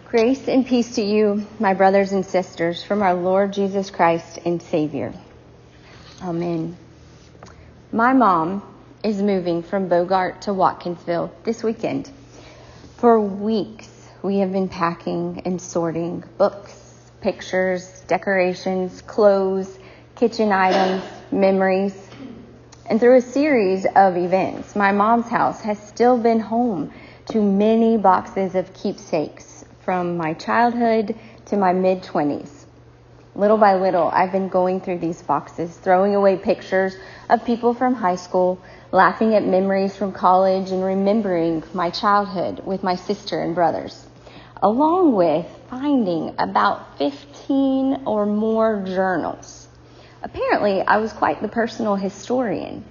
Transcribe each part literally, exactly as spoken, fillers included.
Grace and peace to you, my brothers and sisters, from our Lord Jesus Christ and Savior. Amen. My mom is moving from Bogart to Watkinsville this weekend. For weeks, we have been packing and sorting books, pictures, decorations, clothes, kitchen items, memories. And through a series of events, my mom's house has still been home to many boxes of keepsakes from my childhood to my mid-twenties. Little by little, I've been going through these boxes, throwing away pictures of people from high school, laughing at memories from college, and remembering my childhood with my sister and brothers, along with finding about fifteen or more journals. Apparently, I was quite the personal historian.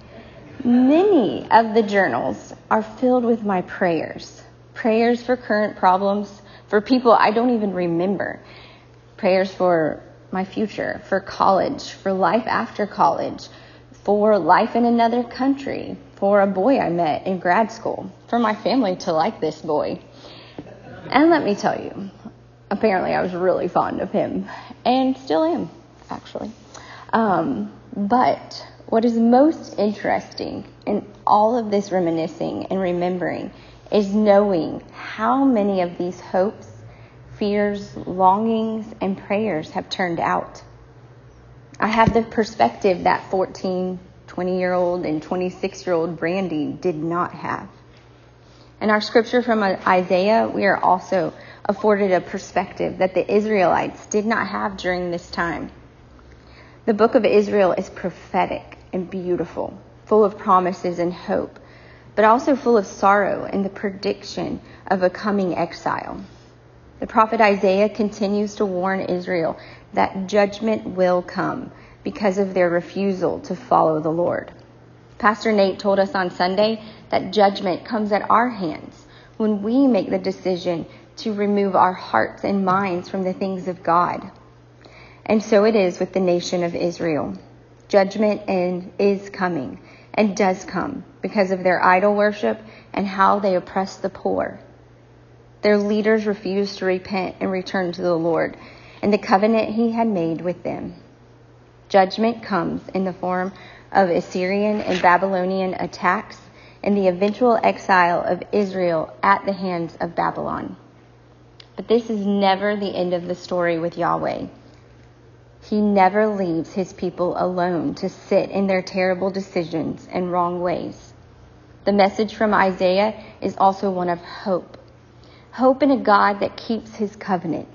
Many of the journals are filled with my prayers, prayers for current problems, for people I don't even remember, prayers for my future, for college, for life after college, for life in another country, for a boy I met in grad school, for my family to like this boy. And let me tell you, apparently I was really fond of him, and still am, actually. Um, but what is most interesting in all of this reminiscing and remembering is knowing how many of these hopes, fears, longings, and prayers have turned out. I have the perspective that fourteen, twenty-year-old and twenty-six-year-old Brandy did not have. In our scripture from Isaiah, we are also afforded a perspective that the Israelites did not have during this time. The book of Israel is prophetic and beautiful, full of promises and hope, but also full of sorrow and the prediction of a coming exile. The prophet Isaiah continues to warn Israel that judgment will come because of their refusal to follow the Lord. Pastor Nate told us on Sunday that judgment comes at our hands when we make the decision to remove our hearts and minds from the things of God. And so it is with the nation of Israel. Judgment and is coming and does come because of their idol worship and how they oppress the poor. Their leaders refused to repent and return to the Lord and the covenant he had made with them. Judgment comes in the form of Assyrian and Babylonian attacks and the eventual exile of Israel at the hands of Babylon. But this is never the end of the story with Yahweh. He never leaves his people alone to sit in their terrible decisions and wrong ways. The message from Isaiah is also one of hope. Hope in a God that keeps his covenants.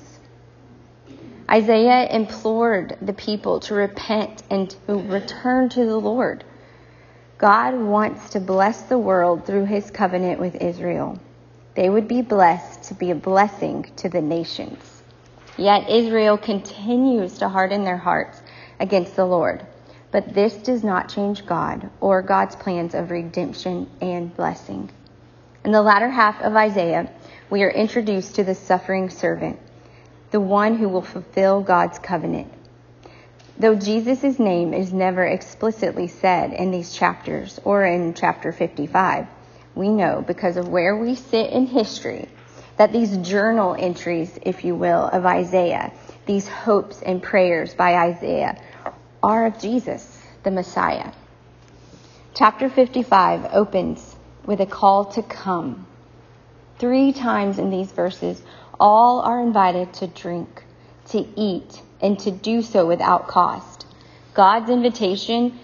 Isaiah implored the people to repent and to return to the Lord. God wants to bless the world through his covenant with Israel. They would be blessed to be a blessing to the nations. Yet Israel continues to harden their hearts against the Lord. But this does not change God or God's plans of redemption and blessing. In the latter half of Isaiah, we are introduced to the suffering servant, the one who will fulfill God's covenant. Though Jesus' name is never explicitly said in these chapters or in chapter fifty-five, we know because of where we sit in history that these journal entries, if you will, of Isaiah, these hopes and prayers by Isaiah, are of Jesus, the Messiah. Chapter fifty-five opens with a call to come. Three times in these verses, all are invited to drink, to eat, and to do so without cost. God's invitation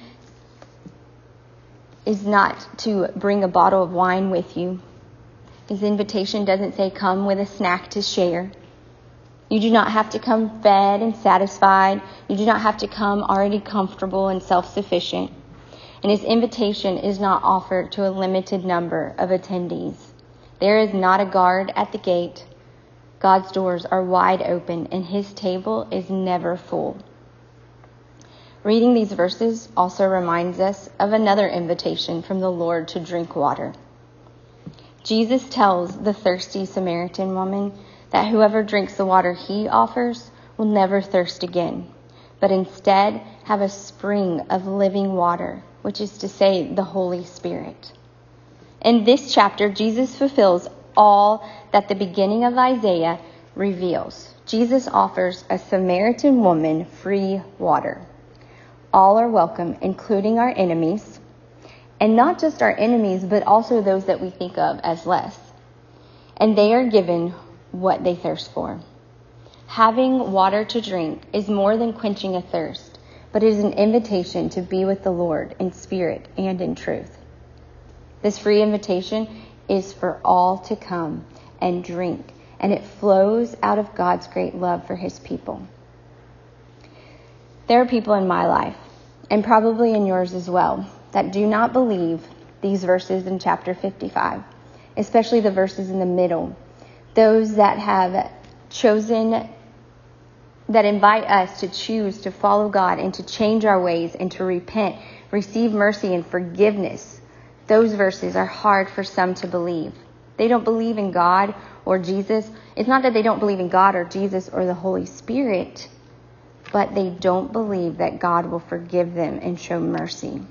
is not to bring a bottle of wine with you. His invitation doesn't say come with a snack to share. You do not have to come fed and satisfied. You do not have to come already comfortable and self-sufficient. And his invitation is not offered to a limited number of attendees. There is not a guard at the gate. God's doors are wide open and his table is never full. Reading these verses also reminds us of another invitation from the Lord to drink water. Jesus tells the thirsty Samaritan woman that whoever drinks the water he offers will never thirst again, but instead have a spring of living water, which is to say the Holy Spirit. In this chapter, Jesus fulfills all that the beginning of Isaiah reveals Jesus offers a Samaritan woman free water. All are welcome, including our enemies, and not just our enemies, but also those that we think of as less. And they are given what they thirst for. Having water to drink is more than quenching a thirst, but it is an invitation to be with the Lord in spirit and in truth. This free invitation is for all to come and drink, and it flows out of God's great love for his people. There are people in my life, and probably in yours as well, that do not believe these verses in chapter fifty-five, especially the verses in the middle, those that have chosen, that invite us to choose to follow God and to change our ways and to repent, receive mercy and forgiveness. Those verses are hard for some to believe. They don't believe in God or Jesus. It's not that they don't believe in God or Jesus or the Holy Spirit, but they don't believe that God will forgive them and show mercy.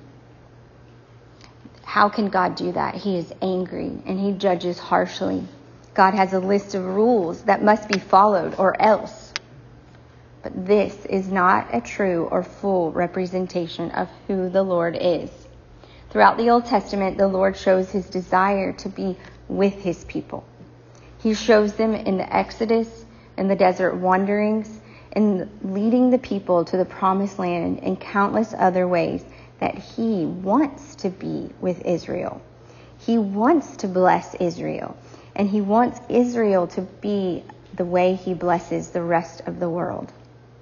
How can God do that? He is angry and he judges harshly. God has a list of rules that must be followed or else. But this is not a true or full representation of who the Lord is. Throughout the Old Testament, the Lord shows his desire to be with his people. He shows them in the Exodus, in the desert wanderings, in leading the people to the promised land, and countless other ways that he wants to be with Israel. He wants to bless Israel, and he wants Israel to be the way he blesses the rest of the world.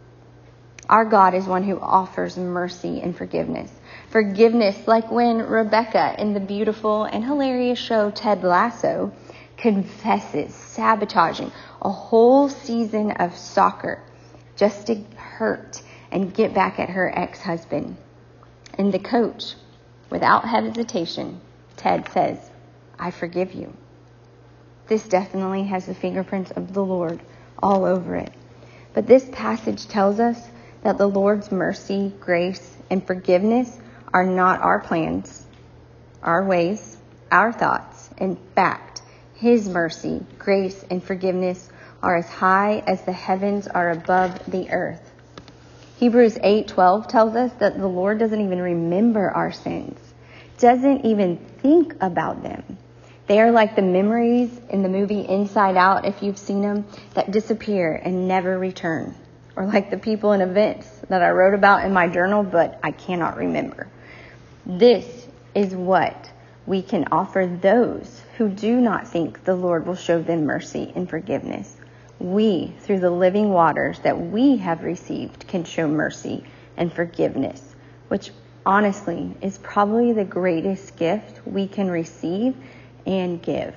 Our God is one who offers mercy and forgiveness. Forgiveness like when Rebecca in the beautiful and hilarious show Ted Lasso confesses sabotaging a whole season of soccer just to hurt and get back at her ex-husband. And the coach, without hesitation, Ted says, "I forgive you." This definitely has the fingerprints of the Lord all over it. But this passage tells us that the Lord's mercy, grace, and forgiveness are not our plans, our ways, our thoughts. In fact, his mercy, grace, and forgiveness are as high as the heavens are above the earth. Hebrews eight twelve tells us that the Lord doesn't even remember our sins, doesn't even think about them. They are like the memories in the movie Inside Out, if you've seen them, that disappear and never return. Or like the people and events that I wrote about in my journal, but I cannot remember. This is what we can offer those who do not think the Lord will show them mercy and forgiveness. We, through the living waters that we have received, can show mercy and forgiveness, which honestly is probably the greatest gift we can receive and give.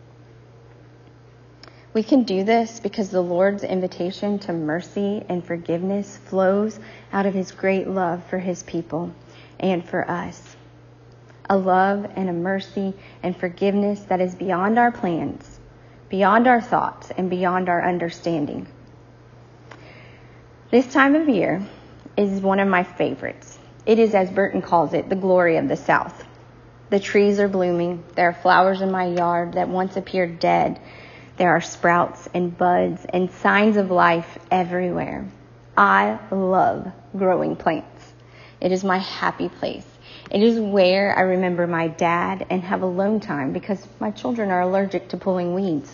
We can do this because the Lord's invitation to mercy and forgiveness flows out of his great love for his people and for us. A love and a mercy and forgiveness that is beyond our plans, beyond our thoughts, and beyond our understanding. This time of year is one of my favorites. It is, as Burton calls it, the glory of the South. The trees are blooming. There are flowers in my yard that once appeared dead. There are sprouts and buds and signs of life everywhere. I love growing plants. It is my happy place. It is where I remember my dad and have alone time because my children are allergic to pulling weeds.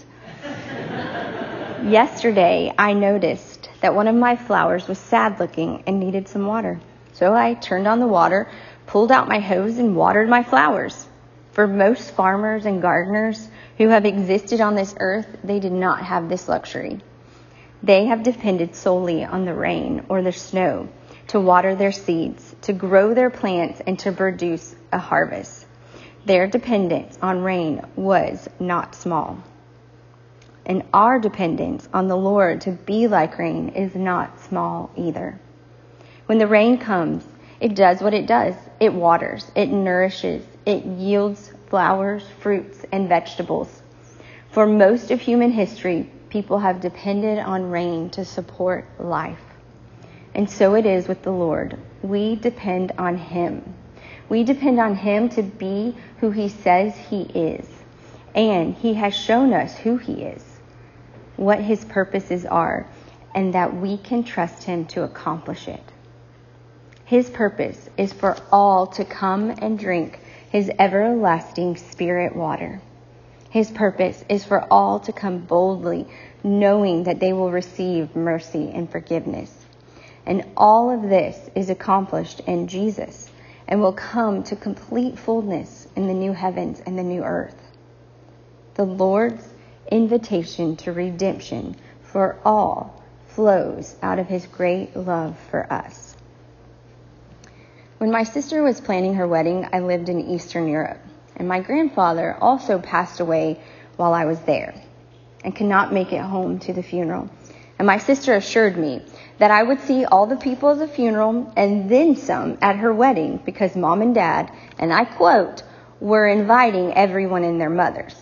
Yesterday, I noticed that one of my flowers was sad looking and needed some water. So I turned on the water, pulled out my hose, and watered my flowers. For most farmers and gardeners who have existed on this earth, they did not have this luxury. They have depended solely on the rain or the snow to water their seeds, to grow their plants, and to produce a harvest. Their dependence on rain was not small. And our dependence on the Lord to be like rain is not small either. When the rain comes, it does what it does. It waters, it nourishes, it yields flowers, fruits, and vegetables. For most of human history, people have depended on rain to support life. And so it is with the Lord. We depend on him. We depend on him to be who he says he is. And he has shown us who he is. what his purposes are, and that we can trust him to accomplish it. His purpose is for all to come and drink his everlasting Spirit water. His purpose is for all to come boldly, knowing that they will receive mercy and forgiveness. And all of this is accomplished in Jesus and will come to complete fullness in the new heavens and the new earth. The Lord's invitation to redemption for all flows out of his great love for us. When my sister was planning her wedding, I lived in Eastern Europe, and my grandfather also passed away while I was there and could not make it home to the funeral. And my sister assured me that I would see all the people at the funeral and then some at her wedding because mom and dad, and I quote, were inviting everyone and their mothers.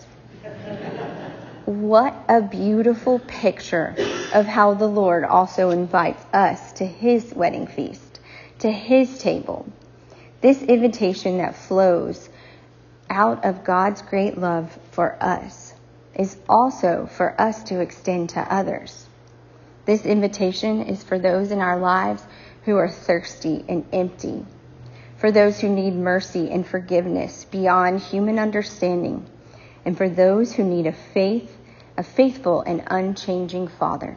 What a beautiful picture of how the Lord also invites us to his wedding feast, to his table. This invitation that flows out of God's great love for us is also for us to extend to others. This invitation is for those in our lives who are thirsty and empty, for those who need mercy and forgiveness beyond human understanding, and for those who need a faith, a faithful and unchanging Father.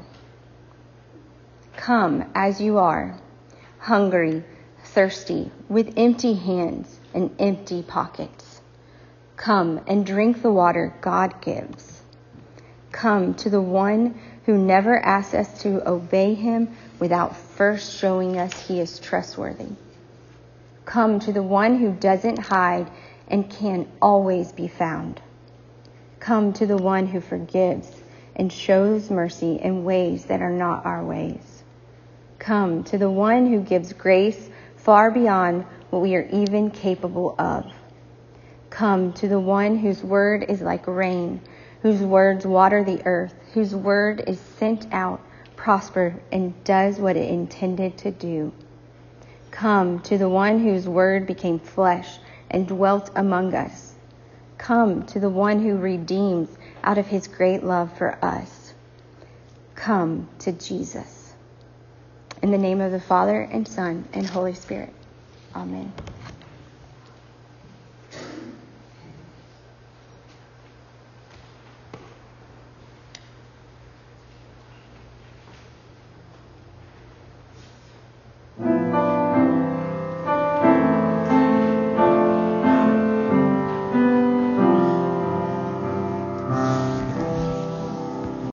Come as you are, hungry, thirsty, with empty hands and empty pockets. Come and drink the water God gives. Come to the one who never asks us to obey him without first showing us he is trustworthy. Come to the one who doesn't hide and can always be found. Come to the one who forgives and shows mercy in ways that are not our ways. Come to the one who gives grace far beyond what we are even capable of. Come to the one whose word is like rain, whose words water the earth, whose word is sent out, prospers, and does what it intended to do. Come to the one whose word became flesh and dwelt among us. Come to the one who redeems out of his great love for us. Come to Jesus. In the name of the Father and Son and Holy Spirit. Amen.